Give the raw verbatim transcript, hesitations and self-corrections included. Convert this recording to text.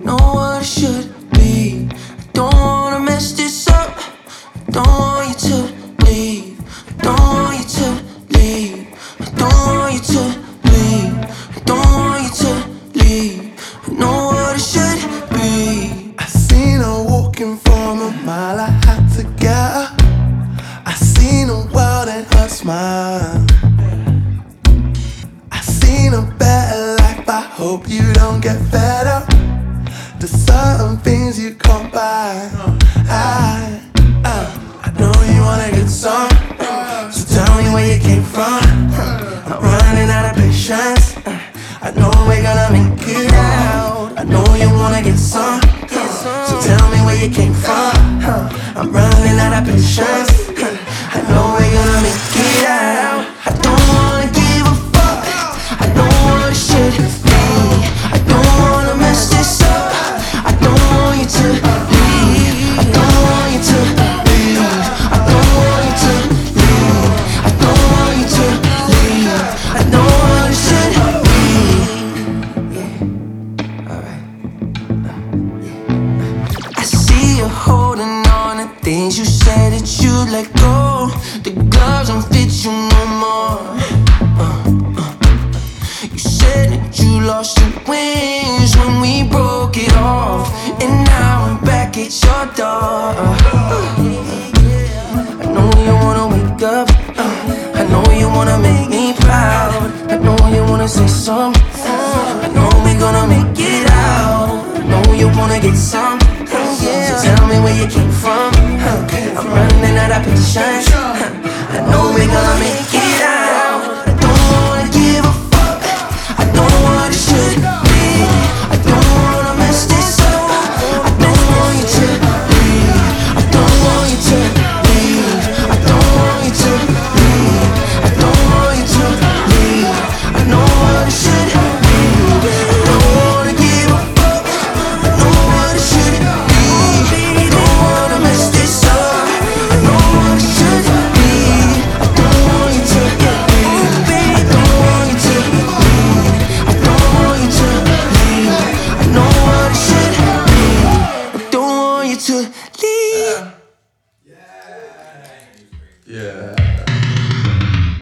know what it should be. I don't wanna mess this up. I don't want you to leave. I don't want you to leave. I don't want you to leave. I don't want you to leave. I know what it should be. I seen her walking from a mile. I had to get her. I seen a world in her smile. I seen a better life. I hope you don't get fed up. There's certain things you can't buy. I, uh, I know you want a good song, so tell me where you came from. I'm running out of patience. I know we're gonna make it out. I know you wanna get some, so tell me where you came from. I'm running out of patience. I know we're gonna make it out.